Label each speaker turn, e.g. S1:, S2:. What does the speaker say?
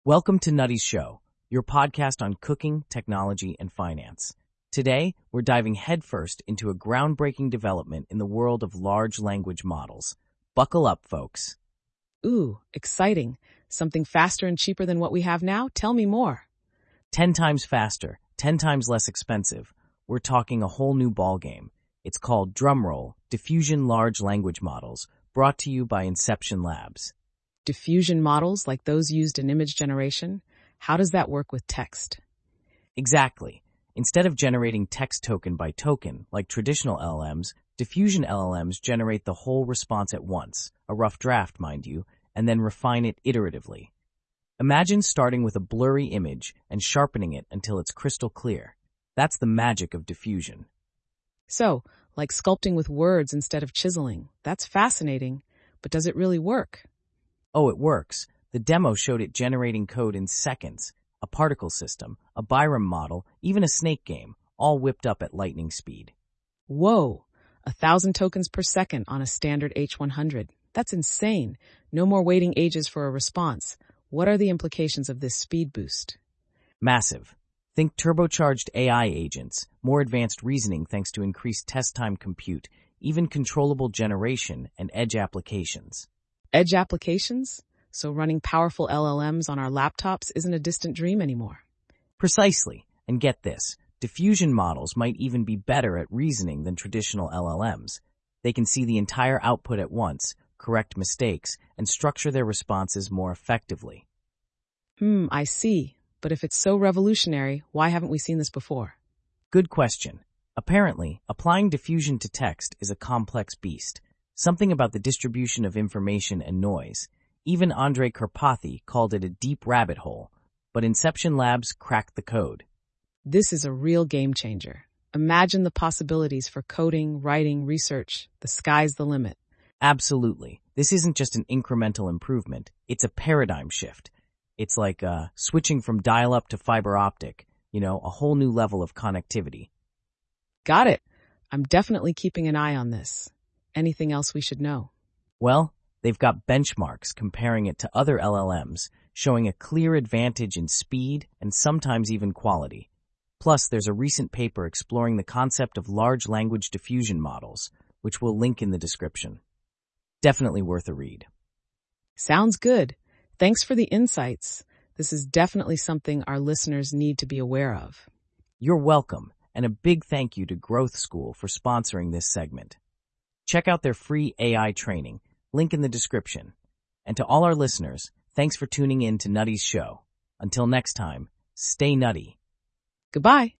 S1: Welcome to Nutty's Show, your podcast on cooking, technology, and finance. Today, we're diving headfirst into a groundbreaking development in the world of large language models. Buckle up, folks.
S2: Ooh, exciting. Something faster and cheaper than what we have now? Tell me more.
S1: 10 times faster, 10 times less expensive. We're talking a whole new ballgame. It's called, drumroll, Diffusion Large Language Models, brought to you by Inception Labs.
S2: Diffusion models like those used in image generation? How does that work with text?
S1: Exactly. Instead of generating text token by token, like traditional LLMs, diffusion LLMs generate the whole response at once, a rough draft, mind you, and then refine it iteratively. Imagine starting with a blurry image and sharpening it until it's crystal clear. That's the magic of diffusion.
S2: So, like sculpting with words instead of chiseling. That's fascinating. But does it really work?
S1: Oh, it works. The demo showed it generating code in seconds. A particle system, a Byram model, even a snake game, all whipped up at lightning speed.
S2: Whoa, 1,000 tokens per second on a standard H100. That's insane. No more waiting ages for a response. What are the implications of this speed boost?
S1: Massive. Think turbocharged AI agents, more advanced reasoning thanks to increased test time compute, even controllable generation and edge applications.
S2: Edge applications? So running powerful LLMs on our laptops isn't a distant dream anymore.
S1: Precisely. And get this, diffusion models might even be better at reasoning than traditional LLMs. They can see the entire output at once, correct mistakes, and structure their responses more effectively.
S2: I see. But if it's so revolutionary, why haven't we seen this before?
S1: Good question. Apparently, applying diffusion to text is a complex beast. Something about the distribution of information and noise. Even Andrei Karpathy called it a deep rabbit hole, but Inception Labs cracked the code.
S2: This is a real game changer. Imagine the possibilities for coding, writing, research. The sky's the limit.
S1: Absolutely. This isn't just an incremental improvement. It's a paradigm shift. It's like switching from dial-up to fiber optic, a whole new level of connectivity.
S2: Got it. I'm definitely keeping an eye on this. Anything else we should know?
S1: Well, they've got benchmarks comparing it to other LLMs, showing a clear advantage in speed and sometimes even quality. Plus, there's a recent paper exploring the concept of large language diffusion models, which we'll link in the description. Definitely worth a read.
S2: Sounds good. Thanks for the insights. This is definitely something our listeners need to be aware of.
S1: You're welcome, and a big thank you to Growth School for sponsoring this segment. Check out their free AI training, link in the description. And to all our listeners, thanks for tuning in to Nutty's Show. Until next time, stay nutty.
S2: Goodbye.